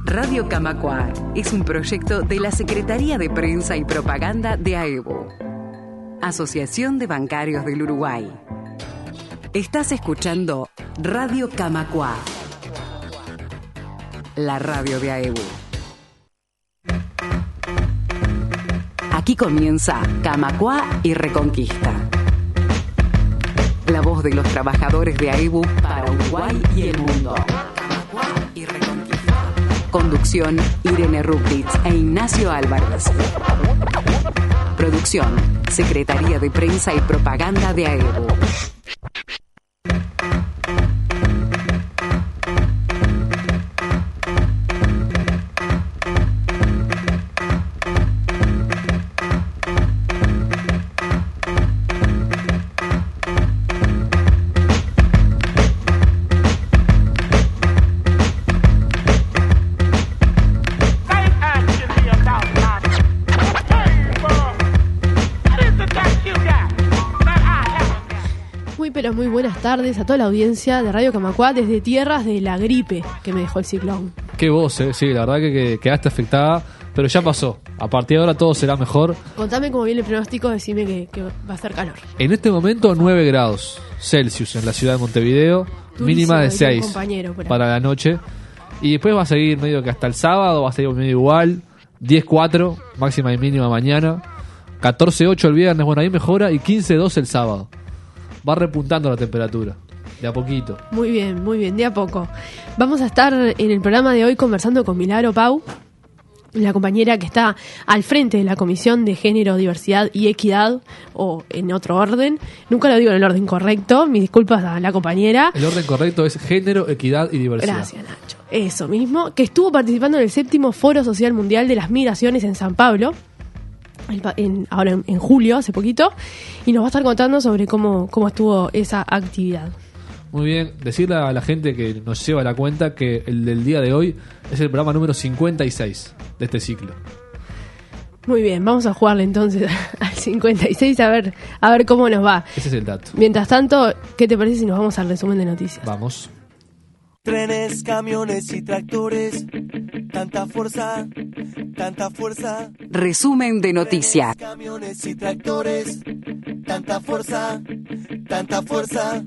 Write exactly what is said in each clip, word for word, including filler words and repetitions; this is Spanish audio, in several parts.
Radio Camacua es un proyecto de la Secretaría de Prensa y Propaganda de A E B U, Asociación de Bancarios del Uruguay. Estás escuchando Radio Camacua, la radio de A E B U. Aquí comienza Camacua y Reconquista. La voz de los trabajadores de A E B U para Uruguay y el mundo. Camacua y Reconquista. Conducción, Irene Ruptitz e Ignacio Álvarez. Producción, Secretaría de Prensa y Propaganda de A E B U. Muy buenas tardes a toda la audiencia de Radio Camacua desde tierras de la gripe que me dejó el ciclón. Qué voz, eh. Sí, la verdad que, que quedaste afectada, pero ya pasó. A partir de ahora todo será mejor. Contame cómo viene el pronóstico, decime que, que va a ser calor. En este momento nueve grados Celsius en la ciudad de Montevideo, Durísimo, mínima de seis para la noche. Y después va a seguir medio que hasta el sábado, va a seguir medio igual, diez cuatro, máxima y mínima mañana, catorce ocho el viernes, bueno ahí mejora, y quince dos el sábado. Va repuntando la temperatura, de a poquito. Muy bien, muy bien, de a poco. Vamos a estar en el programa de hoy conversando con Milagro Pau, la compañera que está al frente de la Comisión de Género, Diversidad y Equidad, o en otro orden. Nunca lo digo en el orden correcto, mis disculpas a la compañera. El orden correcto es Género, Equidad y Diversidad. Gracias, Nacho. Eso mismo, que estuvo participando en el séptimo Foro Social Mundial de las Migraciones en San Pablo. En, ahora en, en julio, hace poquito, y nos va a estar contando sobre cómo, cómo estuvo esa actividad. Muy bien, decirle a la gente que nos lleva la cuenta que el del día de hoy es el programa número cincuenta y seis de este ciclo. Muy bien, vamos a jugarle entonces al cincuenta y seis a ver, a ver cómo nos va. Ese es el dato. Mientras tanto, ¿qué te parece si nos vamos al resumen de noticias? Vamos. Trenes, camiones y tractores, tanta fuerza, tanta fuerza. Resumen de noticias. Trenes, camiones y tractores, tanta fuerza, tanta fuerza.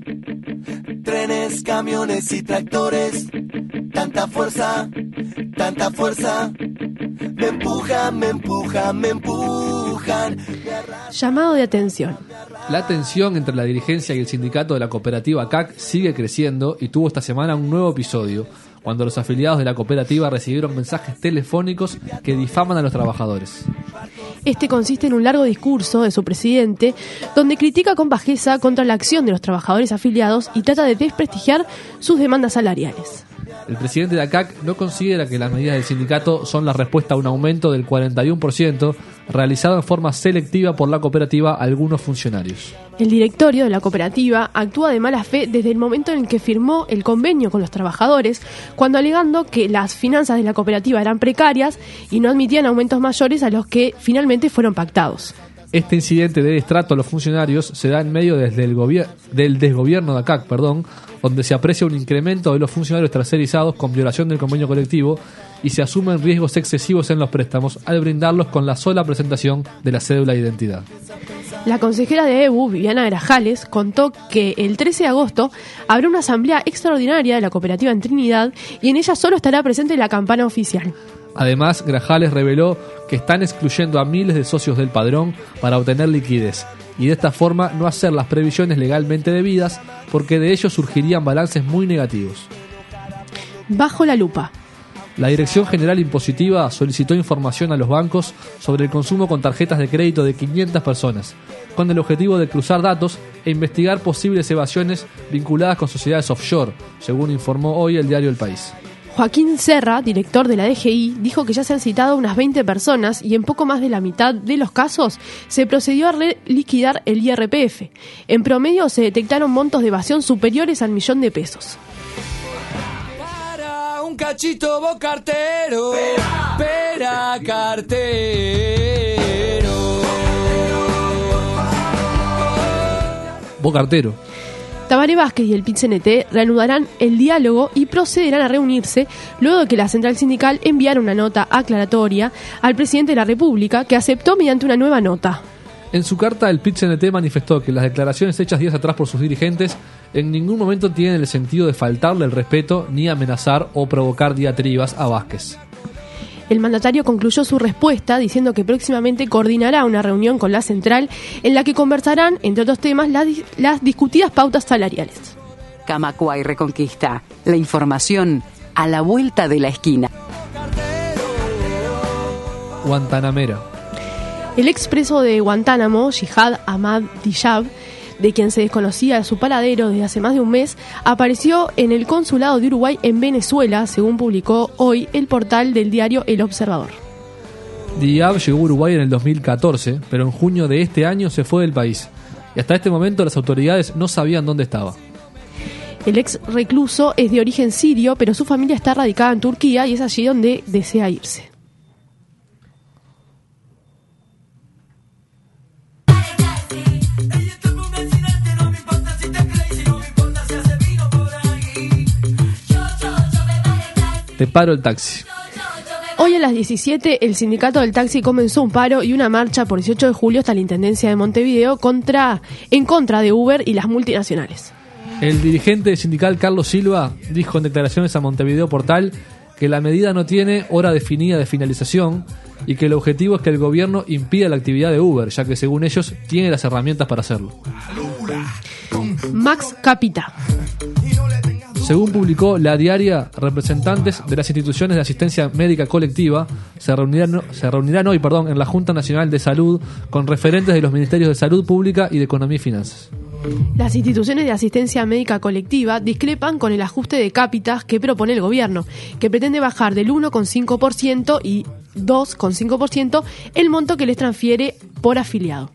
Trenes, camiones y tractores, tanta fuerza, tanta fuerza. Me empujan, me empujan, me empujan. Llamado de atención. La tensión entre la dirigencia y el sindicato de la cooperativa C A C sigue creciendo y tuvo esta semana un nuevo episodio, cuando los afiliados de la cooperativa recibieron mensajes telefónicos que difaman a los trabajadores. Este consiste en un largo discurso de su presidente, donde critica con bajeza contra la acción de los trabajadores afiliados y trata de desprestigiar sus demandas salariales. El presidente de A C A C no considera que las medidas del sindicato son la respuesta a un aumento del cuarenta y uno por ciento realizado en forma selectiva por la cooperativa a algunos funcionarios. El directorio de la cooperativa actúa de mala fe desde el momento en el que firmó el convenio con los trabajadores, cuando alegando que las finanzas de la cooperativa eran precarias y no admitían aumentos mayores a los que finalmente fueron pactados. Este incidente de destrato a los funcionarios se da en medio desde el gobier- del desgobierno de A C A C, perdón, donde se aprecia un incremento de los funcionarios tercerizados con violación del convenio colectivo y se asumen riesgos excesivos en los préstamos al brindarlos con la sola presentación de la cédula de identidad. La consejera de A E B U, Viviana Grajales, contó que el trece de agosto habrá una asamblea extraordinaria de la cooperativa en Trinidad y en ella solo estará presente la campana oficial. Además, Grajales reveló que están excluyendo a miles de socios del padrón para obtener liquidez y de esta forma no hacer las previsiones legalmente debidas, porque de ello surgirían balances muy negativos. Bajo la lupa. La Dirección General Impositiva solicitó información a los bancos sobre el consumo con tarjetas de crédito de quinientas personas, con el objetivo de cruzar datos e investigar posibles evasiones vinculadas con sociedades offshore, según informó hoy el diario El País. Joaquín Serra, director de la D G I, dijo que ya se han citado unas veinte personas y en poco más de la mitad de los casos se procedió a liquidar el I R P F. En promedio se detectaron montos de evasión superiores al millón de pesos. Para un cachito vos cartero, pera cartero. Vos cartero. Tabaré Vázquez y el P I T C N T reanudarán el diálogo y procederán a reunirse luego de que la central sindical enviara una nota aclaratoria al presidente de la República, que aceptó mediante una nueva nota. En su carta, el P I T C N T manifestó que las declaraciones hechas días atrás por sus dirigentes en ningún momento tienen el sentido de faltarle el respeto ni amenazar o provocar diatribas a Vázquez. El mandatario concluyó su respuesta diciendo que próximamente coordinará una reunión con la central en la que conversarán, entre otros temas, las, las discutidas pautas salariales. Camacuay Reconquista. La información a la vuelta de la esquina. Guantanamera. El expreso de Guantánamo, Jihad Ahmad Diyab, de quien se desconocía su paradero desde hace más de un mes, apareció en el consulado de Uruguay en Venezuela, según publicó hoy el portal del diario El Observador. Diyab llegó a Uruguay en el dos mil catorce, pero en junio de este año se fue del país. Y hasta este momento las autoridades no sabían dónde estaba. El ex recluso es de origen sirio, pero su familia está radicada en Turquía y es allí donde desea irse. Te paro el taxi. Hoy a las diecisiete el sindicato del taxi comenzó un paro y una marcha por dieciocho de julio hasta la Intendencia de Montevideo contra, en contra de Uber y las multinacionales. El dirigente sindical Carlos Silva dijo en declaraciones a Montevideo Portal que la medida no tiene hora definida de finalización y que el objetivo es que el gobierno impida la actividad de Uber, ya que según ellos tiene las herramientas para hacerlo. Max Capita. Según publicó La Diaria, representantes de las instituciones de asistencia médica colectiva se reunirán, se reunirán hoy perdón, en la Junta Nacional de Salud con referentes de los Ministerios de Salud Pública y de Economía y Finanzas. Las instituciones de asistencia médica colectiva discrepan con el ajuste de cápitas que propone el gobierno, que pretende bajar del uno coma cinco por ciento y dos coma cinco por ciento el monto que les transfiere por afiliado.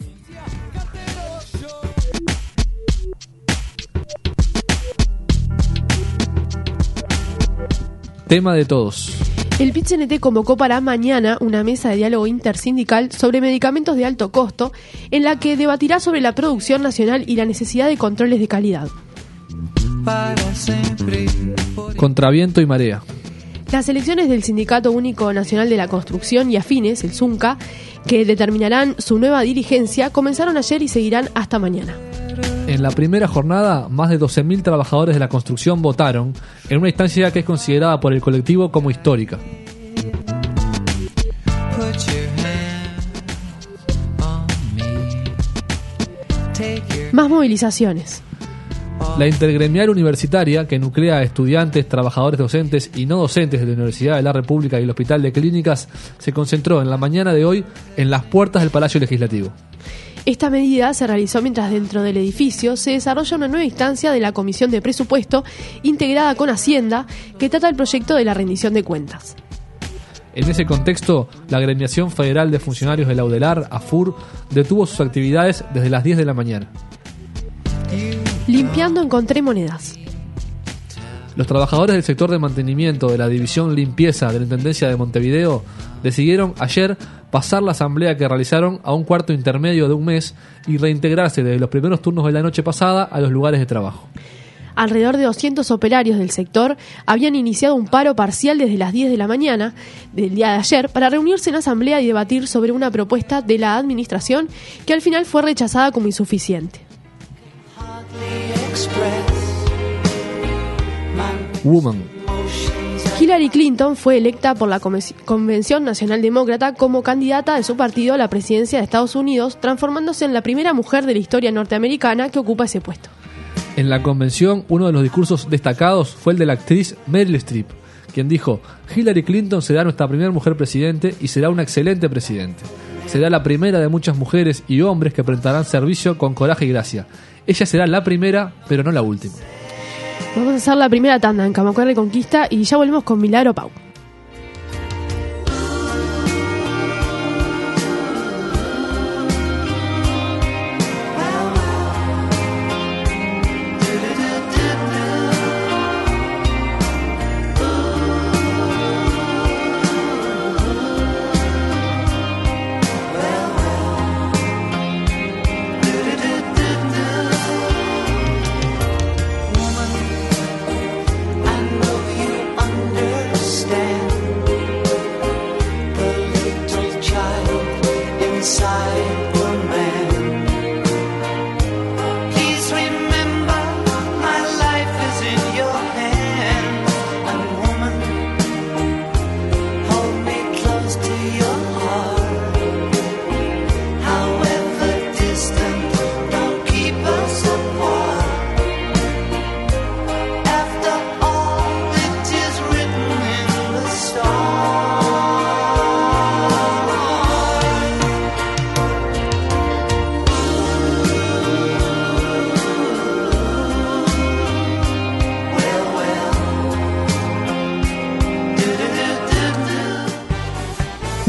Tema de todos. El P I T C N T convocó para mañana una mesa de diálogo intersindical sobre medicamentos de alto costo, en la que debatirá sobre la producción nacional y la necesidad de controles de calidad. Contra viento y marea. Las elecciones del Sindicato Único Nacional de la Construcción y Afines, el SUNCA, que determinarán su nueva dirigencia, comenzaron ayer y seguirán hasta mañana. En la primera jornada, más de doce mil trabajadores de la construcción votaron en una instancia que es considerada por el colectivo como histórica. Más movilizaciones. La intergremial universitaria, que nuclea a estudiantes, trabajadores docentes y no docentes de la Universidad de la República y el Hospital de Clínicas, se concentró en la mañana de hoy en las puertas del Palacio Legislativo. Esta medida se realizó mientras dentro del edificio se desarrolla una nueva instancia de la Comisión de Presupuesto integrada con Hacienda que trata el proyecto de la rendición de cuentas. En ese contexto, la Agremiación Federal de Funcionarios de la UDELAR, AFUR, detuvo sus actividades desde las diez de la mañana. Limpiando encontré monedas. Los trabajadores del sector de mantenimiento de la División Limpieza de la Intendencia de Montevideo decidieron ayer pasar la asamblea que realizaron a un cuarto intermedio de un mes y reintegrarse desde los primeros turnos de la noche pasada a los lugares de trabajo. Alrededor de doscientos operarios del sector habían iniciado un paro parcial desde las diez de la mañana del día de ayer para reunirse en asamblea y debatir sobre una propuesta de la administración que al final fue rechazada como insuficiente. Woman. Hillary Clinton fue electa por la Convención Nacional Demócrata como candidata de su partido a la presidencia de Estados Unidos, transformándose en la primera mujer de la historia norteamericana que ocupa ese puesto. En la convención, uno de los discursos destacados fue el de la actriz Meryl Streep, quien dijo: Hillary Clinton será nuestra primera mujer presidente y será una excelente presidente. Será la primera de muchas mujeres y hombres que prestarán servicio con coraje y gracia. Ella será la primera, pero no la última. Vamos a hacer la primera tanda en Camacuay Reconquista y ya volvemos con Milagro Pau.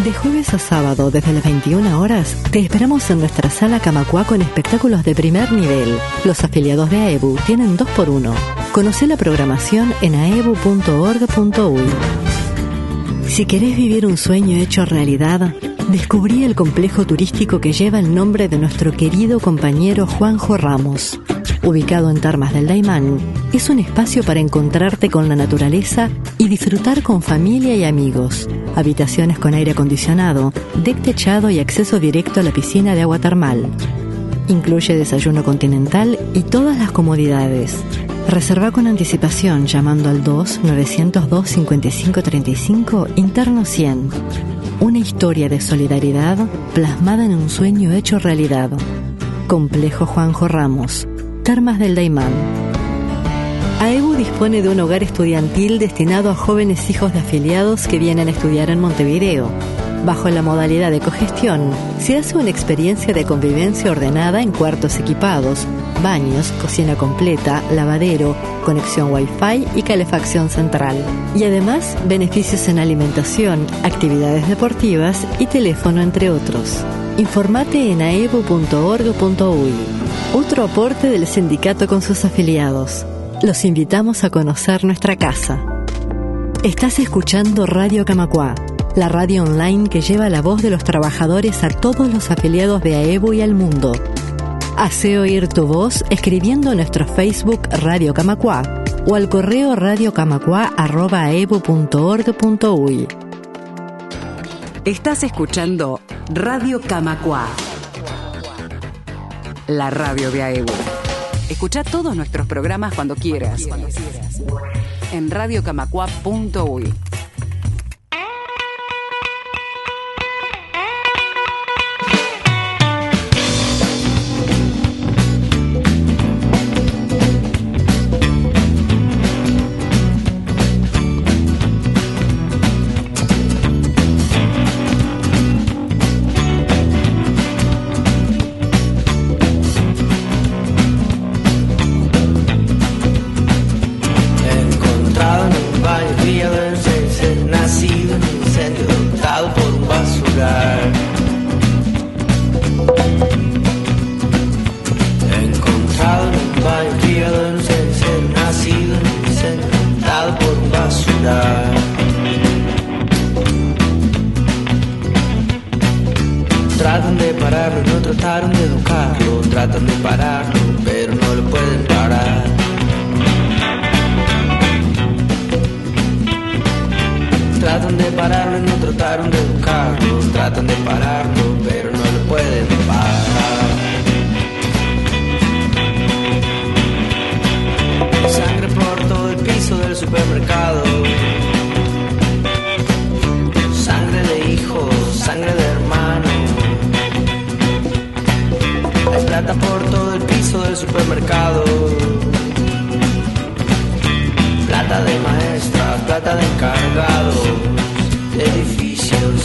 De jueves a sábado, desde las veintiuna horas, te esperamos en nuestra sala Camacuá con espectáculos de primer nivel. Los afiliados de AEBU tienen dos por uno. Conocé la programación en aebu punto org punto uy. Si querés vivir un sueño hecho realidad, descubrí el complejo turístico que lleva el nombre de nuestro querido compañero Juanjo Ramos. Ubicado en Termas del Daymán, es un espacio para encontrarte con la naturaleza y disfrutar con familia y amigos. Habitaciones con aire acondicionado, deck techado y acceso directo a la piscina de agua termal. Incluye desayuno continental y todas las comodidades. Reserva con anticipación llamando al dos nueve cero dos cinco cinco tres cinco interno cien. Una historia de solidaridad plasmada en un sueño hecho realidad. Complejo Juanjo Ramos, Termas del Daymán. AEBU dispone de un hogar estudiantil destinado a jóvenes hijos de afiliados que vienen a estudiar en Montevideo. Bajo la modalidad de cogestión, se hace una experiencia de convivencia ordenada en cuartos equipados, baños, cocina completa, lavadero, conexión Wi-Fi y calefacción central. Y además, beneficios en alimentación, actividades deportivas y teléfono, entre otros. Informate en aebu punto org punto uy. Otro aporte del sindicato con sus afiliados. Los invitamos a conocer nuestra casa. Estás escuchando Radio Camacuá, la radio online que lleva la voz de los trabajadores a todos los afiliados de AEBU y al mundo. Hacé oír tu voz escribiendo en nuestro Facebook Radio Camacuá o al correo radiocamacuá arroba aebu punto org punto uy. Estás escuchando Radio Camacuá, la radio de AEBU. Escucha todos nuestros programas cuando quieras, cuando quieras. En radiocamacuá punto uy. Tratan de pararlo, no trataron de educarlo. Tratan de pararlo, pero no lo pueden parar. Tratan de pararlo y no trataron de educarlo. Tratan de pararlo, pero no lo pueden parar. Sangre por todo el piso del supermercado. Sangre de hijos, sangre de hermanos. Hay plata por todo el piso del supermercado. Plata de maestras, plata de encargados de edificios.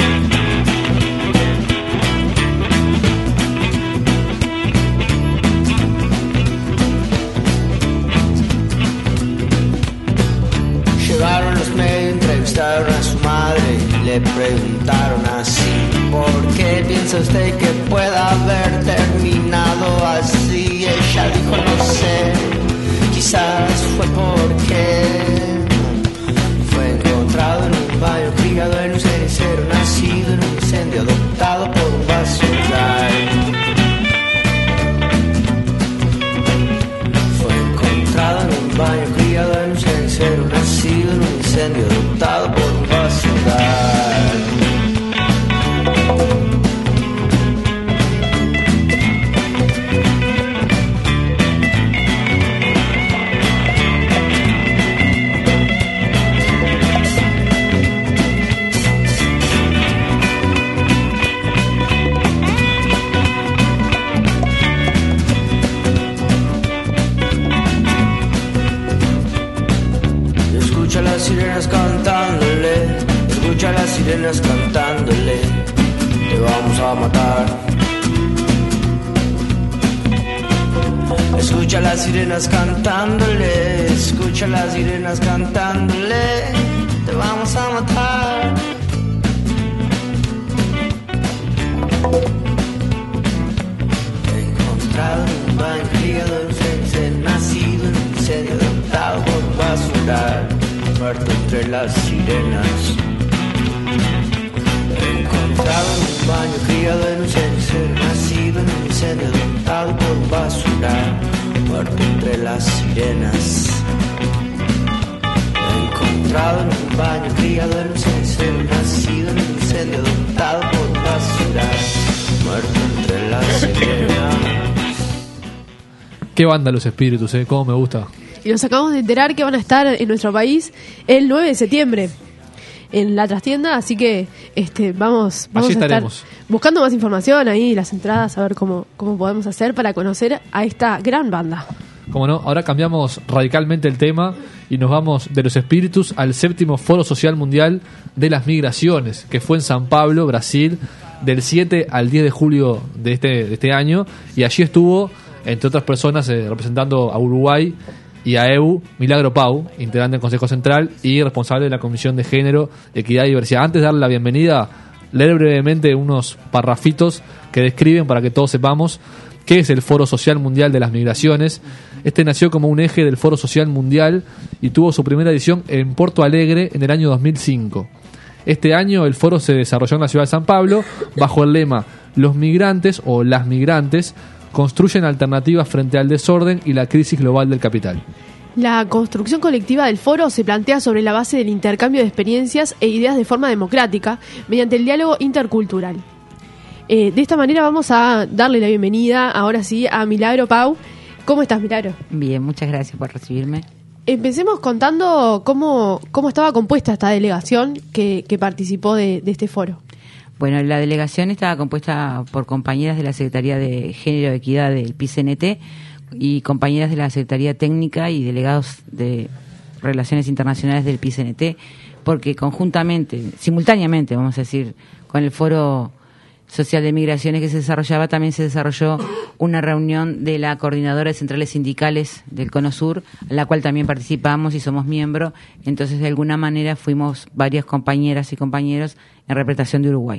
Llegaron los medios, entrevistaron a su madre y le preguntaron así: ¿por qué piensa usted que pueda haber terminado así? Ella dijo: no sé, quizás fue porque fue encontrado en un baño, criado en un cenicero, nacido en un incendio, adoptado por un basural. Fue encontrado en un baño, criado en un cenicero, nacido en un incendio, adoptado por un basural. Escucha las sirenas cantándole, escucha las sirenas cantándole, te vamos a matar. Escucha las sirenas cantándole, escucha las sirenas cantándole, te vamos a matar. las sirenas. Encontrado en un baño, criado en un cenicero, nacido en un incendio, adoptado por un basural, muerto entre las sirenas. Encontrado en un baño, criado en un cenicero, nacido en un incendio, adoptado por un basural, muerto entre las sirenas. Qué banda Los Espíritus, eh, cómo me gusta. Y nos acabamos de enterar que van a estar en nuestro país el nueve de septiembre en la trastienda, así que este vamos, vamos Allí a estar estaremos buscando más información ahí, las entradas, a ver cómo, cómo podemos hacer para conocer a esta gran banda. Como no, ahora cambiamos radicalmente el tema y nos vamos de Los Espíritus al séptimo Foro Social Mundial de las Migraciones, que fue en San Pablo, Brasil, del siete al diez de julio de este, de este año, y allí estuvo, entre otras personas, eh, representando a Uruguay y a E U, Milagro Pau, integrante del Consejo Central y responsable de la Comisión de Género, Equidad y Diversidad. Antes de darle la bienvenida, leer brevemente unos parrafitos que describen, para que todos sepamos, qué es el Foro Social Mundial de las Migraciones. Este nació como un eje del Foro Social Mundial y tuvo su primera edición en Porto Alegre en el año dos mil cinco. Este año el foro se desarrolló en la ciudad de San Pablo bajo el lema «Los migrantes o las migrantes construyen alternativas frente al desorden y la crisis global del capital». La construcción colectiva del foro se plantea sobre la base del intercambio de experiencias e ideas de forma democrática mediante el diálogo intercultural. Eh, de esta manera vamos a darle la bienvenida ahora sí a Milagro Pau. ¿Cómo estás, Milagro? Bien, muchas gracias por recibirme. Empecemos contando cómo, cómo estaba compuesta esta delegación que, que participó de, de este foro. Bueno, la delegación estaba compuesta por compañeras de la Secretaría de Género y Equidad del P I C N T y compañeras de la Secretaría Técnica y delegados de Relaciones Internacionales del P I C N T, porque conjuntamente, simultáneamente, vamos a decir, con el Foro Social de Migraciones que se desarrollaba, también se desarrolló una reunión de la Coordinadora de Centrales Sindicales del Cono Sur, en la cual también participamos y somos miembros. Entonces, de alguna manera, fuimos varias compañeras y compañeros en representación de Uruguay.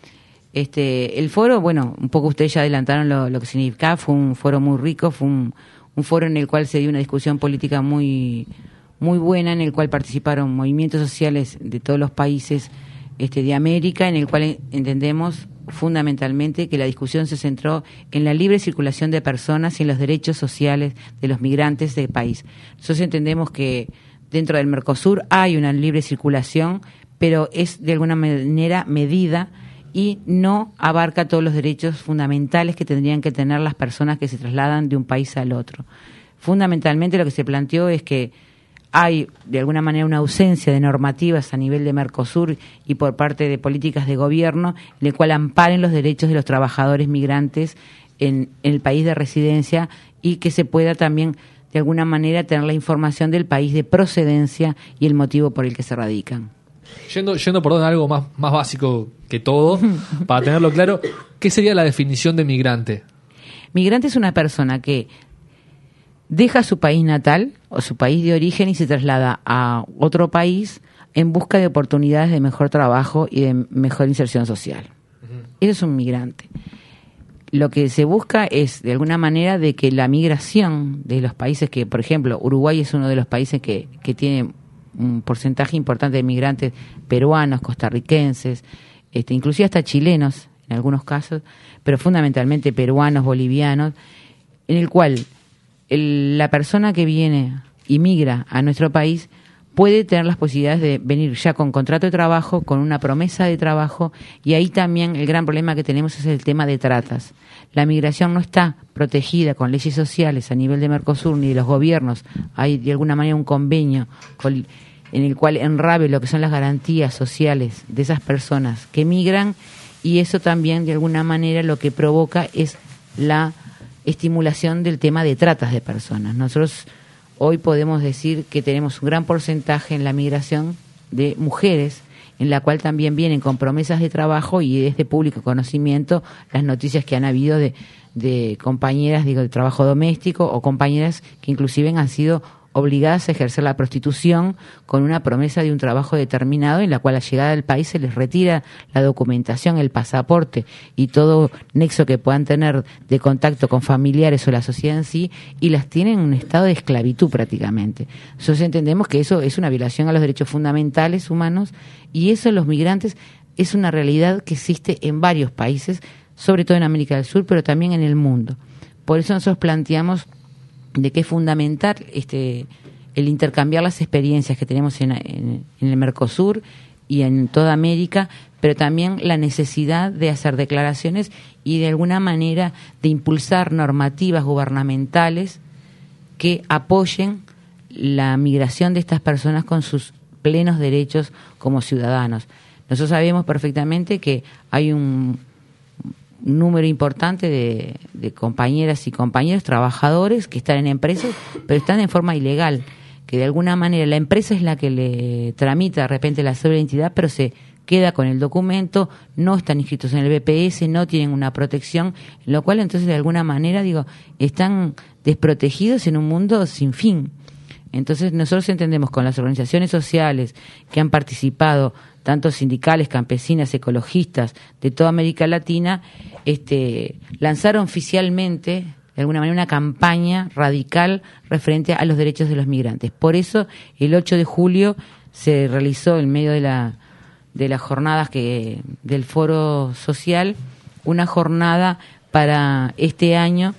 Este, el foro, bueno, un poco ustedes ya adelantaron lo, lo que significaba, fue un foro muy rico, fue un, un foro en el cual se dio una discusión política muy, muy buena, en el cual participaron movimientos sociales de todos los países este, de América, en el cual entendemos fundamentalmente que la discusión se centró en la libre circulación de personas y en los derechos sociales de los migrantes del país. Nosotros entendemos que dentro del Mercosur hay una libre circulación, pero es de alguna manera medida y no abarca todos los derechos fundamentales que tendrían que tener las personas que se trasladan de un país al otro. Fundamentalmente lo que se planteó es que hay de alguna manera una ausencia de normativas a nivel de Mercosur y por parte de políticas de gobierno en el cual amparen los derechos de los trabajadores migrantes en, en el país de residencia y que se pueda también de alguna manera tener la información del país de procedencia y el motivo por el que se radican. Yendo, yendo perdón, a algo más, más básico que todo, para tenerlo claro, ¿qué sería la definición de migrante? Migrante es una persona que deja su país natal o su país de origen y se traslada a otro país en busca de oportunidades de mejor trabajo y de mejor inserción social. Uh-huh. Eso es un migrante. Lo que se busca es, de alguna manera, de que la migración de los países que, por ejemplo, Uruguay es uno de los países que, que tiene un porcentaje importante de migrantes peruanos, costarricenses, este, inclusive hasta chilenos en algunos casos, pero fundamentalmente peruanos, bolivianos, en el cual el, la persona que viene y migra a nuestro país puede tener las posibilidades de venir ya con contrato de trabajo, con una promesa de trabajo, y ahí también el gran problema que tenemos es el tema de tratas. La migración no está protegida con leyes sociales a nivel de Mercosur ni de los gobiernos. Hay de alguna manera un convenio con, en el cual enrabe lo que son las garantías sociales de esas personas que migran, y eso también de alguna manera lo que provoca es la estimulación del tema de tratas de personas. Nosotros hoy podemos decir que tenemos un gran porcentaje en la migración de mujeres, en la cual también vienen con promesas de trabajo, y es de público conocimiento las noticias que han habido de, de compañeras, digo, de trabajo doméstico, o compañeras que inclusive han sido obligadas a ejercer la prostitución con una promesa de un trabajo determinado, en la cual a llegada al país se les retira la documentación, el pasaporte y todo nexo que puedan tener de contacto con familiares o la sociedad en sí, y las tienen en un estado de esclavitud prácticamente. Nosotros entendemos que eso es una violación a los derechos fundamentales humanos, y eso los migrantes es una realidad que existe en varios países, sobre todo en América del Sur, pero también en el mundo. Por eso nosotros planteamos de que es fundamental este, el intercambiar las experiencias que tenemos en, en, en el Mercosur y en toda América, pero también la necesidad de hacer declaraciones y de alguna manera de impulsar normativas gubernamentales que apoyen la migración de estas personas con sus plenos derechos como ciudadanos. Nosotros sabemos perfectamente que hay un un número importante de, de compañeras y compañeros, trabajadores que están en empresas, pero están en forma ilegal, que de alguna manera la empresa es la que le tramita de repente la cédula de identidad, pero se queda con el documento, no están inscritos en el B P S, no tienen una protección, lo cual entonces de alguna manera, digo, están desprotegidos en un mundo sin fin. Entonces nosotros entendemos con las organizaciones sociales que han participado, tanto sindicales, campesinas, ecologistas, de toda América Latina, este, lanzaron oficialmente, de alguna manera, una campaña radical referente a los derechos de los migrantes. Por eso, el ocho de julio se realizó, en medio de la de las jornadas que del Foro Social, una jornada para este año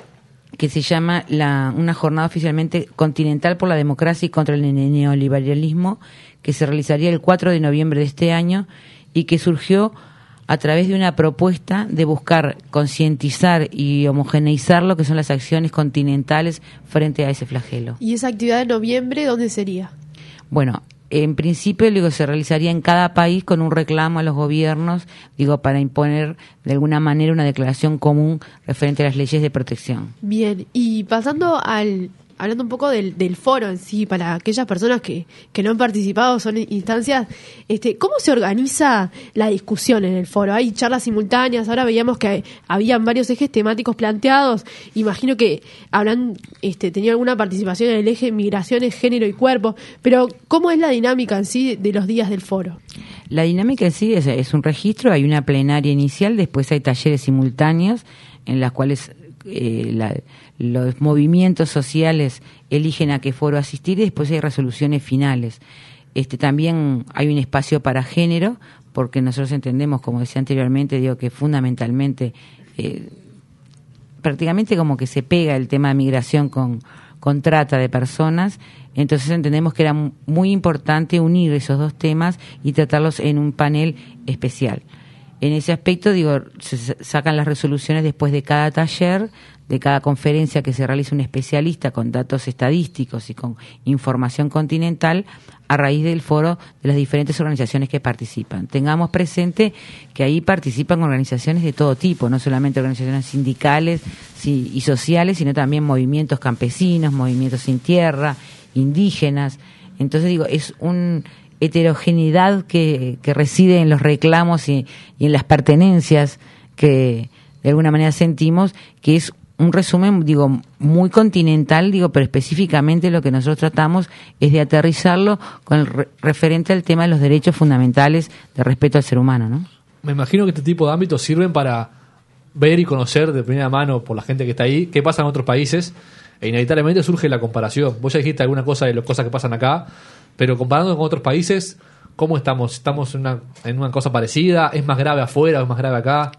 que se llama la una jornada oficialmente continental por la democracia y contra el neoliberalismo, que se realizaría el cuatro de noviembre de este año y que surgió a través de una propuesta de buscar concientizar y homogeneizar lo que son las acciones continentales frente a ese flagelo. ¿Y esa actividad de noviembre dónde sería? Bueno, en principio, digo, se realizaría en cada país con un reclamo a los gobiernos, digo, para imponer de alguna manera una declaración común referente a las leyes de protección. Bien, y pasando al... hablando un poco del, del foro en sí, para aquellas personas que, que no han participado, son instancias, este, ¿cómo se organiza la discusión en el foro? ¿Hay charlas simultáneas? Ahora veíamos que hay, habían varios ejes temáticos planteados. Imagino que habrán este, tenido alguna participación en el eje migraciones, género y cuerpo, pero ¿cómo es la dinámica en sí de los días del foro? La dinámica en sí es, es un registro, hay una plenaria inicial, después hay talleres simultáneos en las cuales eh, la, los movimientos sociales eligen a qué foro asistir y después hay resoluciones finales. Este, también hay un espacio para género, porque nosotros entendemos, como decía anteriormente, digo que fundamentalmente, eh, prácticamente como que se pega el tema de migración con, con trata de personas, entonces entendemos que era muy importante unir esos dos temas y tratarlos en un panel especial. En ese aspecto, digo, se sacan las resoluciones después de cada taller, de cada conferencia que se realiza un especialista con datos estadísticos y con información continental a raíz del foro de las diferentes organizaciones que participan. Tengamos presente que ahí participan organizaciones de todo tipo, no solamente organizaciones sindicales y sociales, sino también movimientos campesinos, movimientos sin tierra, indígenas. Entonces, digo, es un heterogeneidad que, que reside en los reclamos y, y en las pertenencias que de alguna manera sentimos, que es un resumen, digo, muy continental, digo, pero específicamente lo que nosotros tratamos es de aterrizarlo con el re- referente al tema de los derechos fundamentales de respeto al ser humano, ¿no? Me imagino que este tipo de ámbitos sirven para ver y conocer de primera mano por la gente que está ahí qué pasa en otros países, e inevitablemente surge la comparación. Vos ya dijiste alguna cosa de las cosas que pasan acá, pero comparando con otros países, ¿cómo estamos? ¿Estamos en una, en una cosa parecida? ¿Es más grave afuera o es más grave acá?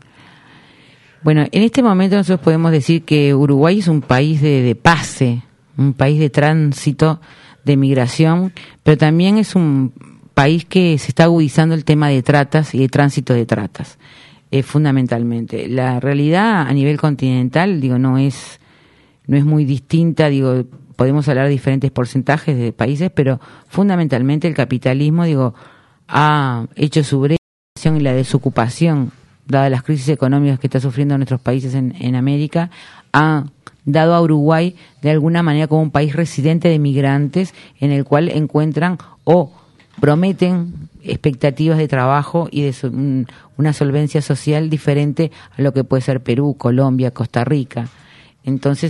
Bueno, en este momento nosotros podemos decir que Uruguay es un país de, de pase, un país de tránsito, de migración, pero también es un país que se está agudizando el tema de tratas y de tránsito de tratas, eh, fundamentalmente. La realidad a nivel continental, digo, no es, no es muy distinta, digo, podemos hablar de diferentes porcentajes de países, pero fundamentalmente el capitalismo, digo, ha hecho su brecha y la desocupación, dadas las crisis económicas que está sufriendo nuestros países en, en América, ha dado a Uruguay de alguna manera como un país residente de migrantes en el cual encuentran o prometen expectativas de trabajo y de su, un, una solvencia social diferente a lo que puede ser Perú, Colombia, Costa Rica. Entonces,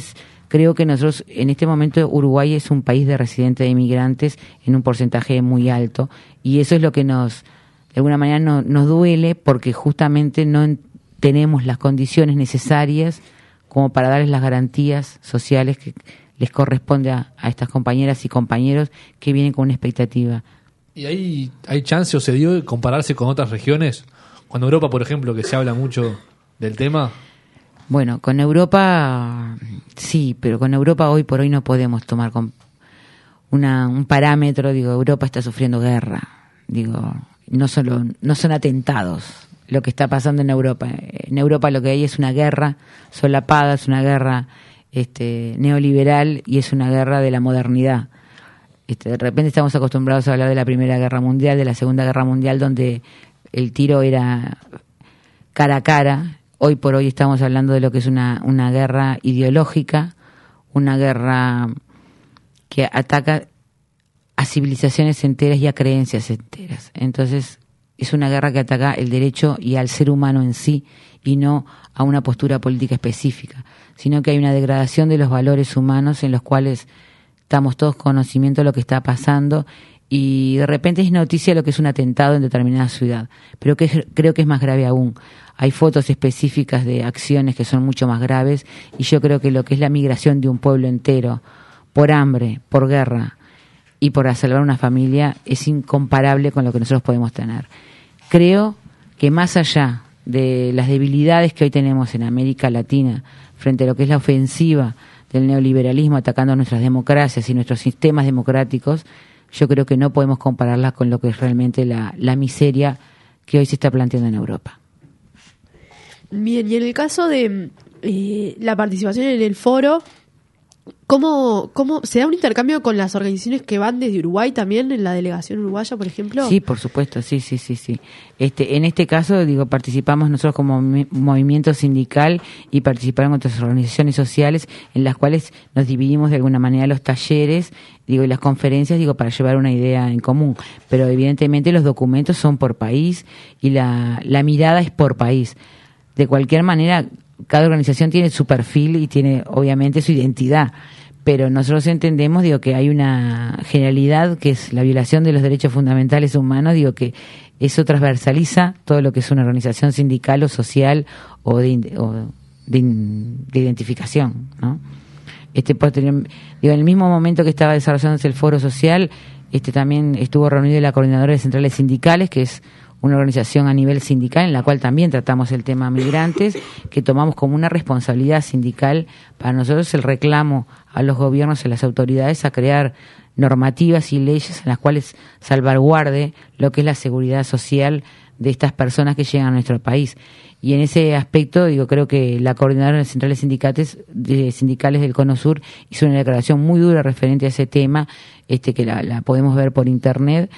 creo que nosotros, en este momento, Uruguay es un país de residentes de inmigrantes en un porcentaje muy alto, y eso es lo que nos, de alguna manera, no, nos duele, porque justamente no en, tenemos las condiciones necesarias como para darles las garantías sociales que les corresponde a, a estas compañeras y compañeros que vienen con una expectativa. ¿Y hay, hay chance o se dio de compararse con otras regiones? Con Europa, por ejemplo, que se habla mucho del tema. Bueno, con Europa sí, pero con Europa hoy por hoy no podemos tomar con una, un parámetro. Digo, Europa está sufriendo guerra. Digo, no solo no son atentados lo que está pasando en Europa. En Europa lo que hay es una guerra solapada, es una guerra este, neoliberal, y es una guerra de la modernidad. Este, de repente estamos acostumbrados a hablar de la Primera Guerra Mundial, de la Segunda Guerra Mundial, donde el tiro era cara a cara. Hoy por hoy estamos hablando de lo que es una, una guerra ideológica, una guerra que ataca a civilizaciones enteras y a creencias enteras. Entonces, es una guerra que ataca el derecho y al ser humano en sí, y no a una postura política específica, sino que hay una degradación de los valores humanos en los cuales estamos todos con conocimiento de lo que está pasando, y de repente es noticia lo que es un atentado en determinada ciudad. Pero que, creo que es más grave aún. Hay fotos específicas de acciones que son mucho más graves, y yo creo que lo que es la migración de un pueblo entero por hambre, por guerra y por salvar una familia es incomparable con lo que nosotros podemos tener. Creo que más allá de las debilidades que hoy tenemos en América Latina frente a lo que es la ofensiva del neoliberalismo atacando nuestras democracias y nuestros sistemas democráticos, yo creo que no podemos compararlas con lo que es realmente la, la miseria que hoy se está planteando en Europa. Bien, y en el caso de eh, la participación en el foro, ¿cómo, ¿cómo se da un intercambio con las organizaciones que van desde Uruguay también, en la delegación uruguaya, por ejemplo? Sí, por supuesto, sí, sí, sí, sí. Este, en este caso, digo, participamos nosotros como mi- movimiento sindical, y participaron otras organizaciones sociales en las cuales nos dividimos de alguna manera los talleres, digo, y las conferencias, digo, para llevar una idea en común. Pero evidentemente los documentos son por país, y la, la mirada es por país. De cualquier manera, cada organización tiene su perfil y tiene obviamente su identidad, pero nosotros entendemos, digo, que hay una generalidad que es la violación de los derechos fundamentales humanos, digo, que eso transversaliza todo lo que es una organización sindical o social o de, o de, de identificación, ¿no? Este, posterior, digo, en el mismo momento que estaba desarrollándose el foro social, este también estuvo reunido la coordinadora de centrales sindicales, que es una organización a nivel sindical en la cual también tratamos el tema migrantes, que tomamos como una responsabilidad sindical para nosotros el reclamo a los gobiernos y a las autoridades a crear normativas y leyes en las cuales salvaguarde lo que es la seguridad social de estas personas que llegan a nuestro país. Y en ese aspecto, digo, creo que la coordinadora de centrales sindicales, de sindicales del Cono Sur hizo una declaración muy dura referente a ese tema, este que la, la podemos ver por internet,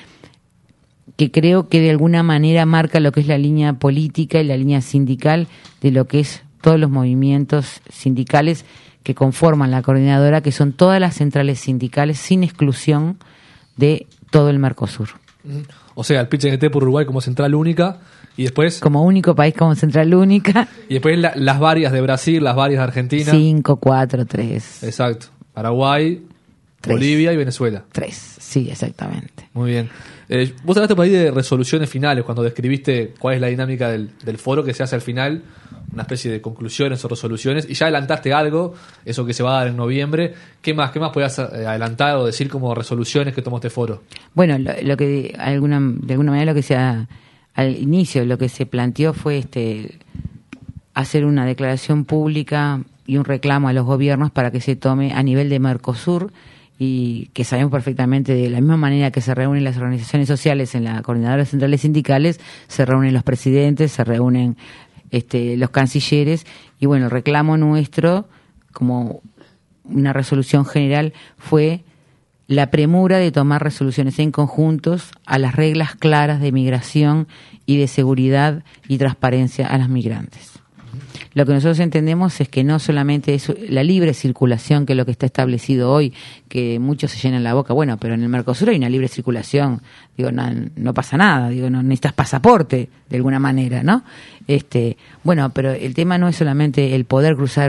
que creo que de alguna manera marca lo que es la línea política y la línea sindical de lo que es todos los movimientos sindicales que conforman la coordinadora, que son todas las centrales sindicales sin exclusión de todo el Mercosur. O sea, el P C N T por Uruguay como central única, y después... Como único país, como central única. Y después la, las varias de Brasil, las varias de Argentina. Cinco, cuatro, tres. Exacto. Paraguay, Tres. Bolivia y Venezuela. Tres, sí, exactamente. Muy bien. Eh, vos hablaste por ahí de resoluciones finales, cuando describiste cuál es la dinámica del, del foro que se hace al final, una especie de conclusiones o resoluciones, y ya adelantaste algo, eso que se va a dar en noviembre. ¿Qué más qué más podías adelantar o decir como resoluciones que tomó este foro? Bueno, lo, lo que alguna de alguna manera lo que se ha, al inicio lo que se planteó fue este hacer una declaración pública y un reclamo a los gobiernos para que se tome a nivel de Mercosur, y que sabemos perfectamente, de la misma manera que se reúnen las organizaciones sociales en la coordinadora de centrales sindicales, se reúnen los presidentes, se reúnen este, los cancilleres, y bueno, el reclamo nuestro, como una resolución general, fue la premura de tomar resoluciones en conjuntos a las reglas claras de migración y de seguridad y transparencia a los migrantes. Lo que nosotros entendemos es que no solamente es la libre circulación, que es lo que está establecido hoy, que muchos se llenan la boca, bueno, pero en el Mercosur hay una libre circulación, digo, no, no pasa nada, digo, no necesitas pasaporte de alguna manera, ¿no? Este, bueno, pero el tema no es solamente el poder cruzar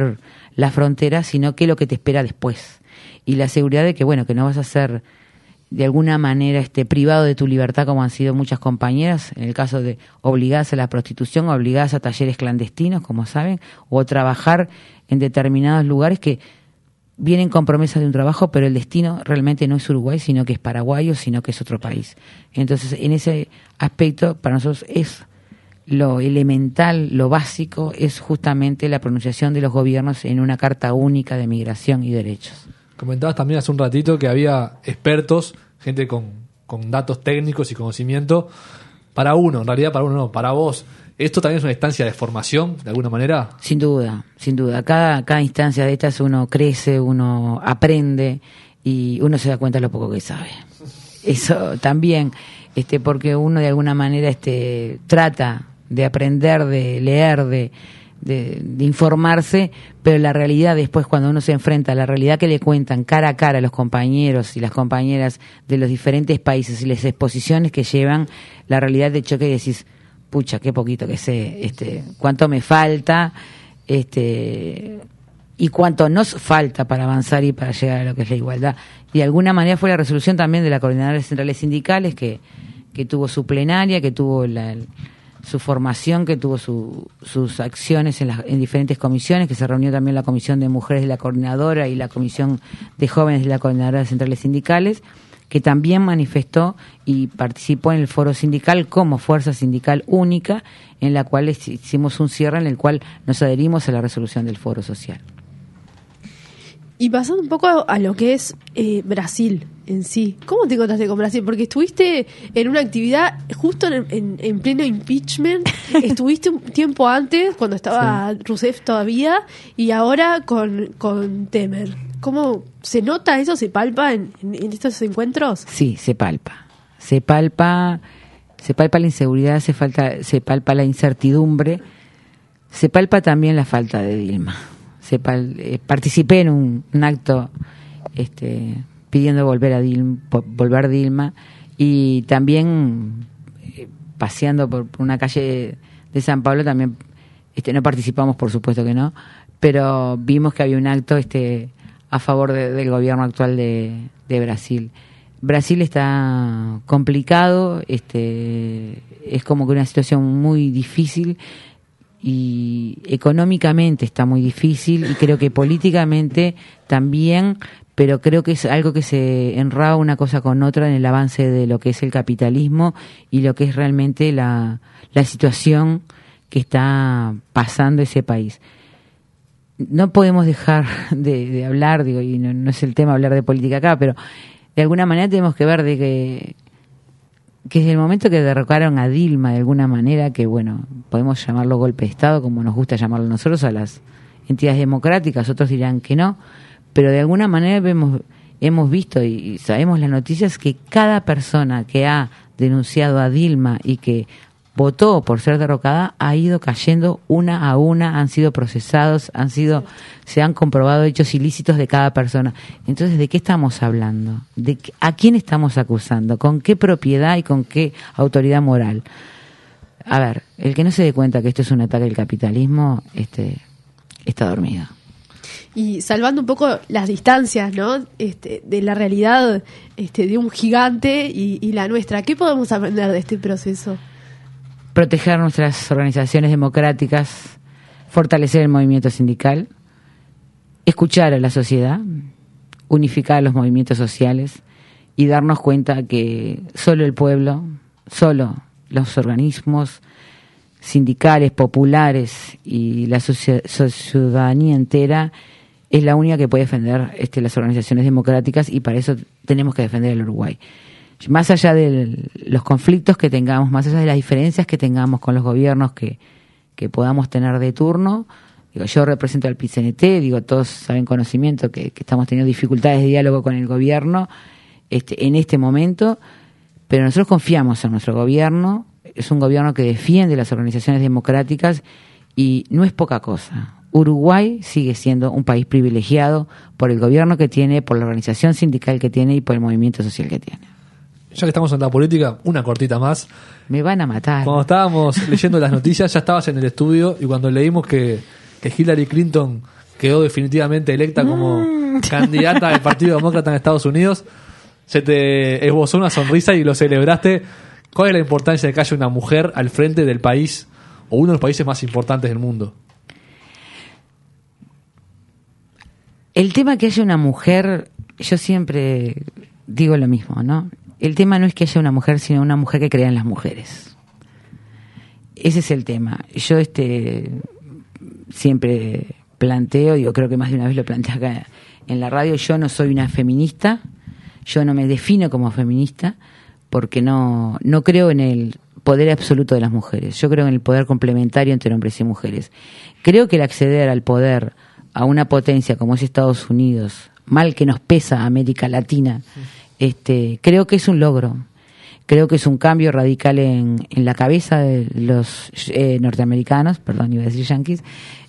la frontera, sino qué es lo que te espera después. Y la seguridad de que, bueno, que no vas a ser de alguna manera este privado de tu libertad como han sido muchas compañeras, en el caso de obligadas a la prostitución, obligadas a talleres clandestinos, como saben, o trabajar en determinados lugares que vienen con promesas de un trabajo, pero el destino realmente no es Uruguay, sino que es Paraguay o sino que es otro país. Entonces, en ese aspecto, para nosotros es lo elemental, lo básico, es justamente la pronunciación de los gobiernos en una Carta Única de Migración y Derechos. Comentabas también hace un ratito que había expertos, gente con, con datos técnicos y conocimiento. Para uno, en realidad para uno no, para vos, ¿esto también es una instancia de formación, de alguna manera? Sin duda, sin duda. Cada, cada instancia de estas uno crece, uno aprende y uno se da cuenta de lo poco que sabe. Eso también, este, porque uno de alguna manera este, trata de aprender, de leer, de... De, de informarse, pero la realidad después cuando uno se enfrenta a la realidad que le cuentan cara a cara a los compañeros y las compañeras de los diferentes países y las exposiciones que llevan, la realidad de choque y decís, pucha, qué poquito que sé, este, cuánto me falta, este, y cuánto nos falta para avanzar y para llegar a lo que es la igualdad. Y de alguna manera fue la resolución también de la Coordinadora de Centrales Sindicales que, que tuvo su plenaria, que tuvo la su formación, que tuvo su, sus acciones en, las, en diferentes comisiones, que se reunió también la Comisión de Mujeres de la Coordinadora y la Comisión de Jóvenes de la Coordinadora de Centrales Sindicales, que también manifestó y participó en el foro sindical como fuerza sindical única, en la cual hicimos un cierre en el cual nos adherimos a la resolución del foro social. Y pasando un poco a, a lo que es eh, Brasil en sí, ¿cómo te encontraste con Brasil? Porque estuviste en una actividad justo en, en, en pleno impeachment, estuviste un tiempo antes, cuando estaba sí. Rousseff todavía, y ahora con, con Temer. ¿Cómo se nota eso? ¿Se palpa en, en, en estos encuentros? Sí, se palpa. Se palpa, se palpa la inseguridad, se, falta, se palpa la incertidumbre, se palpa también la falta de Dilma. Se pal, eh, participé en un, un acto este, pidiendo volver a Dilma, volver Dilma y también eh, paseando por, por una calle de San Pablo también este, no participamos, por supuesto que no, pero vimos que había un acto este, a favor de, del gobierno actual de, de Brasil. Brasil está complicado, este, es como que una situación muy difícil. Y económicamente está muy difícil y creo que políticamente también, pero creo que es algo que se enraba una cosa con otra en el avance de lo que es el capitalismo y lo que es realmente la, la situación que está pasando ese país. No podemos dejar de, de hablar, digo, y no, no es el tema hablar de política acá, pero de alguna manera tenemos que ver de que que desde el momento que derrocaron a Dilma de alguna manera, que bueno, podemos llamarlo golpe de Estado, como nos gusta llamarlo nosotros, a las entidades democráticas, otros dirán que no, pero de alguna manera vemos, hemos visto y sabemos las noticias que cada persona que ha denunciado a Dilma y que votó por ser derrocada ha ido cayendo una a una, han sido procesados, han sido, se han comprobado hechos ilícitos de cada persona. Entonces, ¿de qué estamos hablando? ¿De qué, a quién estamos acusando? ¿Con qué propiedad y con qué autoridad moral? A ver, el que no se dé cuenta que esto es un ataque al capitalismo, este, está dormido. Y salvando un poco las distancias, ¿no? Este, de la realidad este, de un gigante y, y la nuestra, ¿qué podemos aprender de este proceso? Proteger nuestras organizaciones democráticas, fortalecer el movimiento sindical, escuchar a la sociedad, unificar los movimientos sociales y darnos cuenta que solo el pueblo, solo los organismos sindicales, populares y la ciudadanía entera es la única que puede defender este, las organizaciones democráticas y para eso tenemos que defender el Uruguay. Más allá de los conflictos que tengamos, más allá de las diferencias que tengamos con los gobiernos que, que podamos tener de turno, digo, yo represento al P C N T, digo, todos saben conocimiento que, que estamos teniendo dificultades de diálogo con el gobierno este, en este momento, pero nosotros confiamos en nuestro gobierno, es un gobierno que defiende las organizaciones democráticas y no es poca cosa. Uruguay sigue siendo un país privilegiado por el gobierno que tiene, por la organización sindical que tiene y por el movimiento social que tiene. Ya que estamos en la política, una cortita más. Me van a matar. Cuando estábamos leyendo las noticias, ya estabas en el estudio y cuando leímos que, que Hillary Clinton quedó definitivamente electa como mm. candidata del Partido Demócrata en Estados Unidos, se te esbozó una sonrisa y lo celebraste. ¿Cuál es la importancia de que haya una mujer al frente del país o uno de los países más importantes del mundo? El tema que haya una mujer, yo siempre digo lo mismo, ¿no? El tema no es que haya una mujer, sino una mujer que crea en las mujeres. Ese es el tema. Yo este siempre planteo, digo, creo que más de una vez lo planteé acá en la radio, yo no soy una feminista, yo no me defino como feminista, porque no, no creo en el poder absoluto de las mujeres. Yo creo en el poder complementario entre hombres y mujeres. Creo que el acceder al poder a una potencia como es Estados Unidos, mal que nos pesa América Latina, este, creo que es un logro. Creo que es un cambio radical en, en la cabeza de los eh, norteamericanos, perdón, iba a decir yanquis,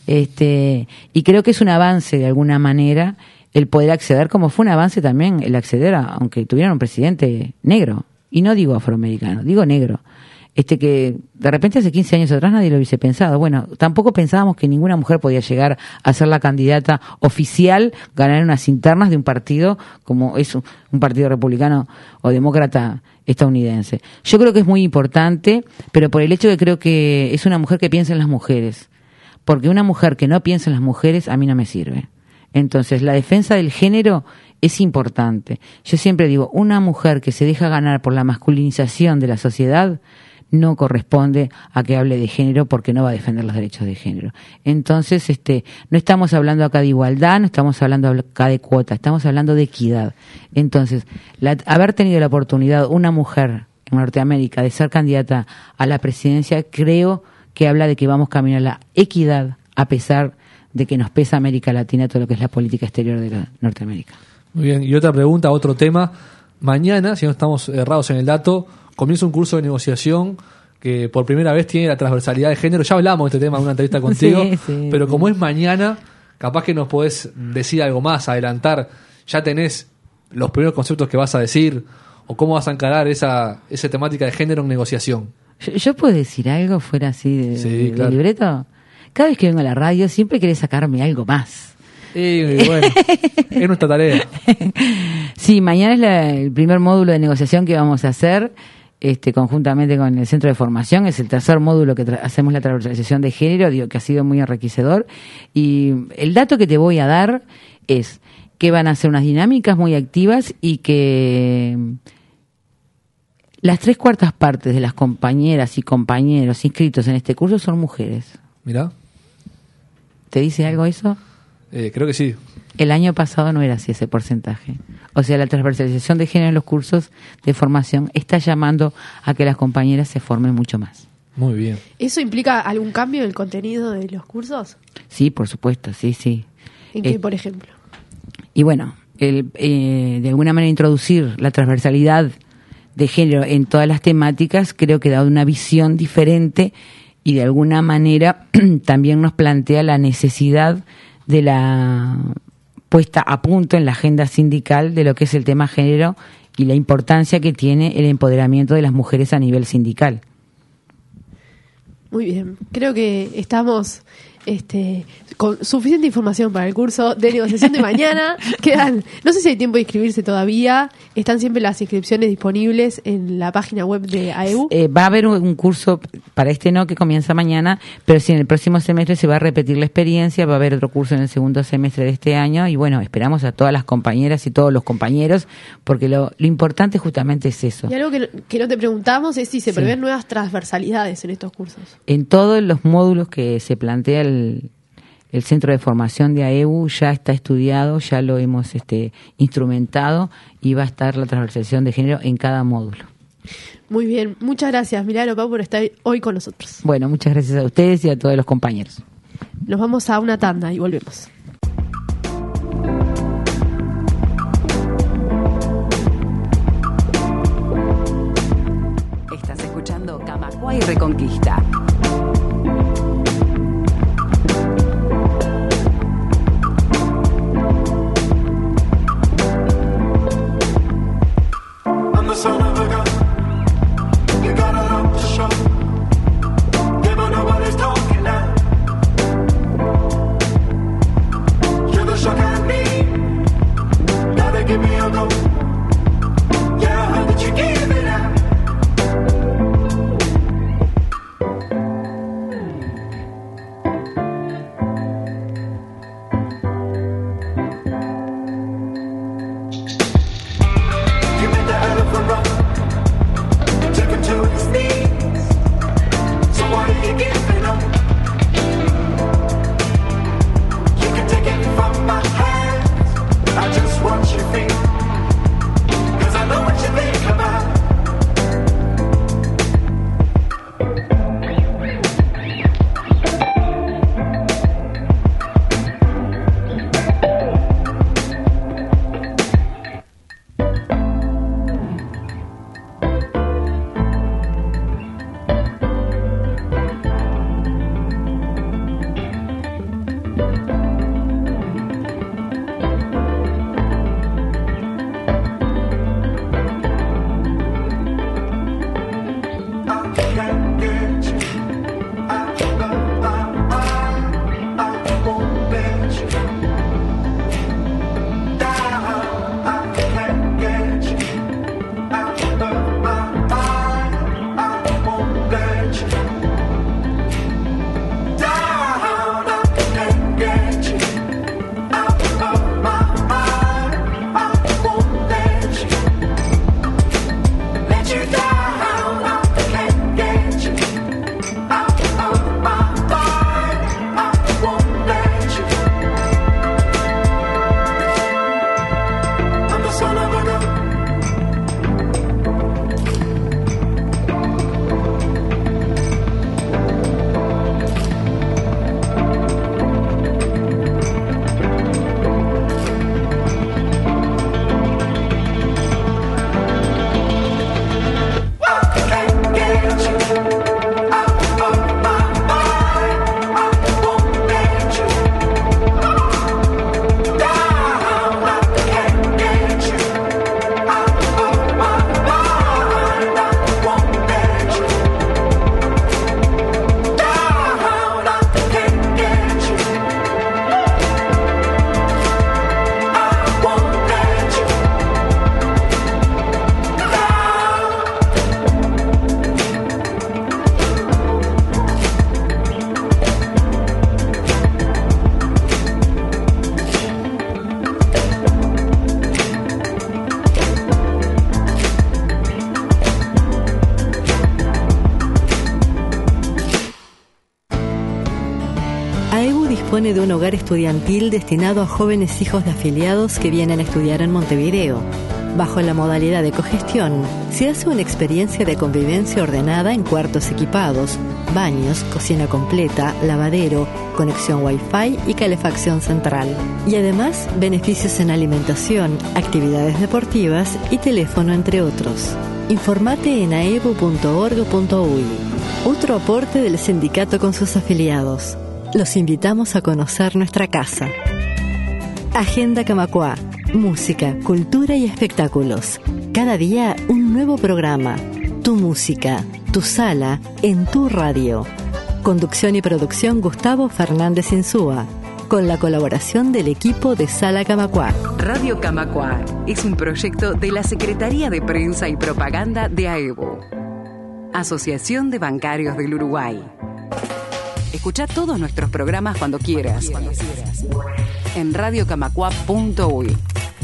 este, y creo que es un avance de alguna manera el poder acceder, como fue un avance también el acceder a, aunque tuvieran un presidente negro, y no digo afroamericano, digo negro, este que de repente hace quince años atrás nadie lo hubiese pensado. Bueno, tampoco pensábamos que ninguna mujer podía llegar a ser la candidata oficial, ganar unas internas de un partido como es un, un partido republicano o demócrata estadounidense. Yo creo que es muy importante, pero por el hecho de que creo que es una mujer que piensa en las mujeres, porque una mujer que no piensa en las mujeres a mí no me sirve. Entonces, la defensa del género es importante. Yo siempre digo, una mujer que se deja ganar por la masculinización de la sociedad no corresponde a que hable de género, porque no va a defender los derechos de género. Entonces, este, no estamos hablando acá de igualdad, no estamos hablando acá de cuota, estamos hablando de equidad. Entonces, la, haber tenido la oportunidad, una mujer en Norteamérica, de ser candidata a la presidencia, creo que habla de que vamos camino a la equidad, a pesar de que nos pesa América Latina todo lo que es la política exterior de la Norteamérica. Muy bien, y otra pregunta, otro tema. Mañana, si no estamos errados en el dato, comienza un curso de negociación que por primera vez tiene la transversalidad de género. Ya hablamos de este tema en una entrevista contigo, sí, sí, pero como es mañana, capaz que nos podés decir algo más, adelantar. ¿Ya tenés los primeros conceptos que vas a decir o cómo vas a encarar esa, esa temática de género en negociación? ¿Yo, yo puedo decir algo fuera así de, sí, de, claro. de libreto? Cada vez que vengo a la radio siempre querés sacarme algo más. Y bueno, es nuestra tarea. Sí, mañana es la, el primer módulo de negociación que vamos a hacer este, conjuntamente con el Centro de Formación. Es el tercer módulo que tra- hacemos la transversalización de género, digo que ha sido muy enriquecedor. Y el dato que te voy a dar es que van a ser unas dinámicas muy activas y que las tres cuartas partes de las compañeras y compañeros inscritos en este curso son mujeres. Mirá. ¿Te dice algo eso? Eh, creo que sí. El año pasado no era así ese porcentaje. O sea, la transversalización de género en los cursos de formación está llamando a que las compañeras se formen mucho más. Muy bien. ¿Eso implica algún cambio en el contenido de los cursos? Sí, por supuesto, sí, sí. ¿En qué, eh, por ejemplo? Y bueno, el, eh, de alguna manera introducir la transversalidad de género en todas las temáticas creo que da una visión diferente y de alguna manera también nos plantea la necesidad de la puesta a punto en la agenda sindical de lo que es el tema género y la importancia que tiene el empoderamiento de las mujeres a nivel sindical. Muy bien, creo que estamos este, con suficiente información para el curso de negociación de mañana. Quedan, no sé si hay tiempo de inscribirse todavía, están siempre las inscripciones disponibles en la página web de A E U. Eh, va a haber un, un curso, para este no, que comienza mañana, pero si en el próximo semestre se va a repetir la experiencia, va a haber otro curso en el segundo semestre de este año y bueno, esperamos a todas las compañeras y todos los compañeros, porque lo, lo importante justamente es eso. Y algo que, que no te preguntamos es si se Sí. prevén nuevas transversalidades en estos cursos. En todos los módulos que se plantea el, el Centro de Formación de A E U ya está estudiado, ya lo hemos este, instrumentado y va a estar la transversalización de género en cada módulo. Muy bien, muchas gracias Milagro Pau por estar hoy con nosotros. Bueno, muchas gracias a ustedes y a todos los compañeros. Nos vamos a una tanda y volvemos. Estás escuchando Camacuay Reconquista. I'm the son of a gun. You gotta love the show. Yeah, but nobody's talking now. dispone de un hogar estudiantil destinado a jóvenes hijos de afiliados que vienen a estudiar en Montevideo. Bajo la modalidad de cogestión, se hace una experiencia de convivencia ordenada en cuartos equipados, baños, cocina completa, lavadero, conexión Wi-Fi y calefacción central. Y además, beneficios en alimentación, actividades deportivas y teléfono, entre otros. Informate en aebu punto org punto uy. Otro aporte del sindicato con sus afiliados. Los invitamos a conocer nuestra casa. Agenda Camacuá. Música, cultura y espectáculos. Cada día un nuevo programa. Tu música, tu sala, en tu radio. Conducción y producción Gustavo Fernández Insúa. Con la colaboración del equipo de Sala Camacuá. Radio Camacuá es un proyecto de la Secretaría de Prensa y Propaganda de AEBU. Asociación de Bancarios del Uruguay. Escucha todos nuestros programas cuando quieras. Cuando quieras. En radio camacuá punto uy.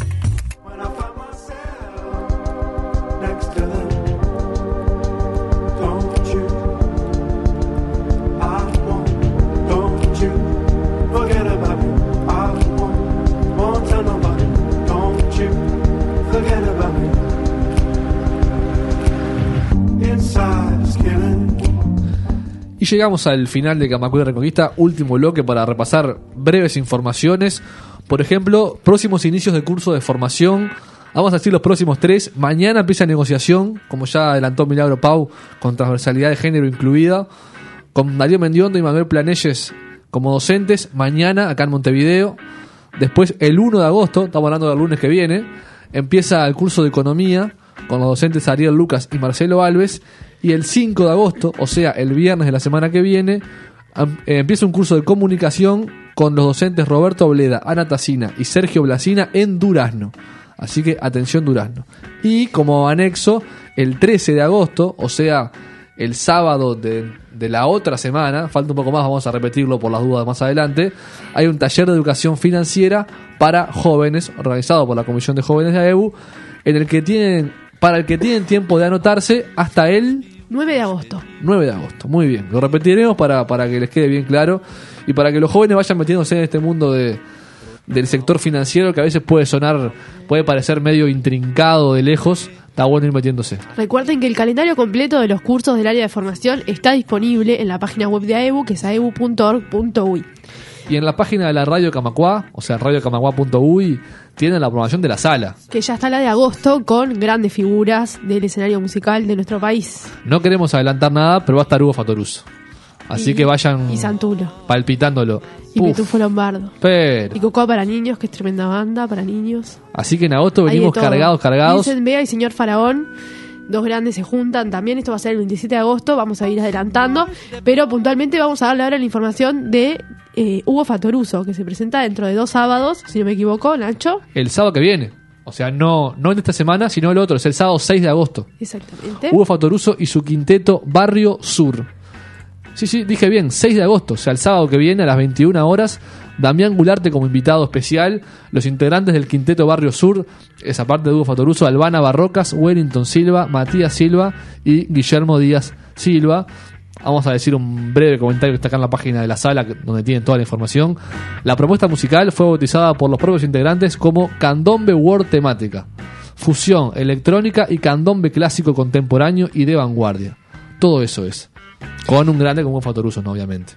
Y llegamos al final de Camacuá y Reconquista, último bloque para repasar breves informaciones. Por ejemplo, próximos inicios de curso de formación. Vamos a decir los próximos tres. Mañana empieza negociación, como ya adelantó Milagro Pau, con transversalidad de género incluida, con Darío Mendiondo y Manuel Planelles como docentes, mañana acá en Montevideo. Después, el uno de agosto, estamos hablando del lunes que viene, empieza el curso de Economía, con los docentes Ariel Lucas y Marcelo Alves. Y el cinco de agosto, o sea, el viernes de la semana que viene, eh, empieza un curso de Comunicación con los docentes Roberto Obleda, Ana Tassina y Sergio Blasina en Durazno. Así que atención, Durazno. Y como anexo, el trece de agosto, o sea, el sábado de, de la otra semana, falta un poco más, vamos a repetirlo por las dudas más adelante, hay un taller de educación financiera para jóvenes, organizado por la Comisión de Jóvenes de AEBU, en el que tienen... para el que tienen tiempo de anotarse hasta el nueve de agosto. nueve de agosto, muy bien. Lo repetiremos para, para que les quede bien claro y para que los jóvenes vayan metiéndose en este mundo de, del sector financiero, que a veces puede sonar, puede parecer medio intrincado de lejos. Está bueno ir metiéndose. Recuerden que el calendario completo de los cursos del área de formación está disponible en la página web de AEBU, que es aebu punto org punto uy. Y en la página de la Radio Camacuá, o sea, radio camacuá punto uy, tienen la programación de la sala. Que ya está la de agosto, con grandes figuras del escenario musical de nuestro país. No queremos adelantar nada, pero va a estar Hugo Fatoruso. Así y, que vayan y Santulo, palpitándolo. Y Uf, Pitufo Lombardo. Pero. Y Cocoa para niños, que es tremenda banda para niños. Así que en agosto venimos cargados, cargados. Vincent Vega y Señor Faraón. Dos grandes se juntan también. Esto va a ser el veintisiete de agosto. Vamos a ir adelantando. Pero puntualmente vamos a darle ahora la información de eh, Hugo Fatoruso, que se presenta dentro de dos sábados, si no me equivoco, Nacho. El sábado que viene. O sea, no, no en esta semana, sino el otro. Es el sábado seis de agosto. Exactamente. Hugo Fatoruso y su quinteto Barrio Sur. Sí, sí, dije bien, seis de agosto. O sea, el sábado que viene a las veintiuna horas. Damián Gularte como invitado especial, los integrantes del Quinteto Barrio Sur, esa parte de Hugo Fatoruso, Albana Barrocas, Wellington Silva, Matías Silva y Guillermo Díaz Silva. Vamos a decir un breve comentario que está acá en la página de la sala, donde tienen toda la información. La propuesta musical fue bautizada por los propios integrantes como Candombe World Temática, fusión electrónica y candombe clásico contemporáneo y de vanguardia. Todo eso es, con un grande como Hugo Fatoruso, ¿no? Obviamente.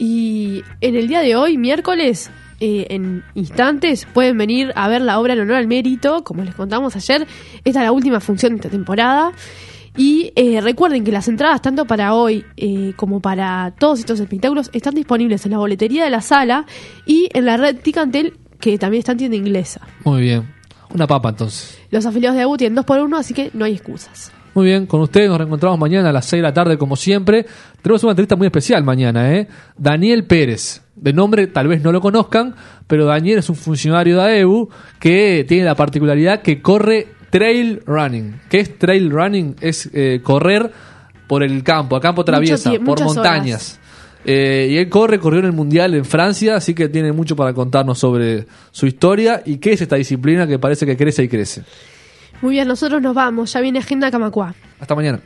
Y en el día de hoy, miércoles, eh, en instantes, pueden venir a ver la obra en honor al mérito, como les contamos ayer. Esta es la última función de esta temporada. Y eh, recuerden que las entradas, tanto para hoy eh, como para todos estos espectáculos, están disponibles en la boletería de la sala y en la red Ticantel, que también está en tienda inglesa. Muy bien. Una papa, entonces. Los afiliados de A E B U tienen dos por uno, así que no hay excusas. Muy bien, con ustedes nos reencontramos mañana a las seis de la tarde, como siempre. Tenemos una entrevista muy especial mañana, ¿eh? Daniel Pérez. De nombre tal vez no lo conozcan, pero Daniel es un funcionario de A E B U que tiene la particularidad que corre trail running. ¿Qué es trail running? Es eh, correr por el campo, a campo traviesa, Mucho, por montañas. Eh, y él corre, corrió en el Mundial en Francia, así que tiene mucho para contarnos sobre su historia y qué es esta disciplina que parece que crece y crece. Muy bien, nosotros nos vamos. Ya viene Agenda Camacuá. Hasta mañana.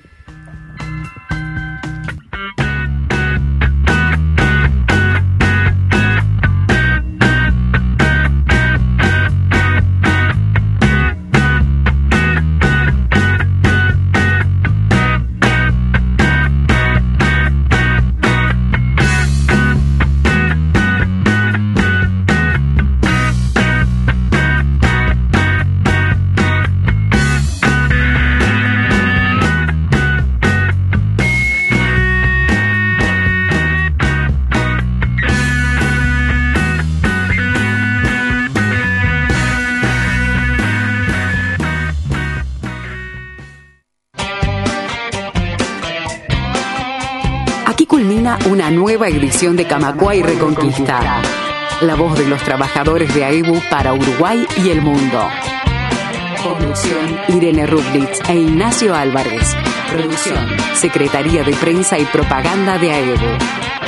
termina una nueva edición de Camacuay Reconquista. La voz de los trabajadores de AEBU para Uruguay y el mundo. Conducción: Irene Rublitz e Ignacio Álvarez. Producción: Secretaría de Prensa y Propaganda de AEBU.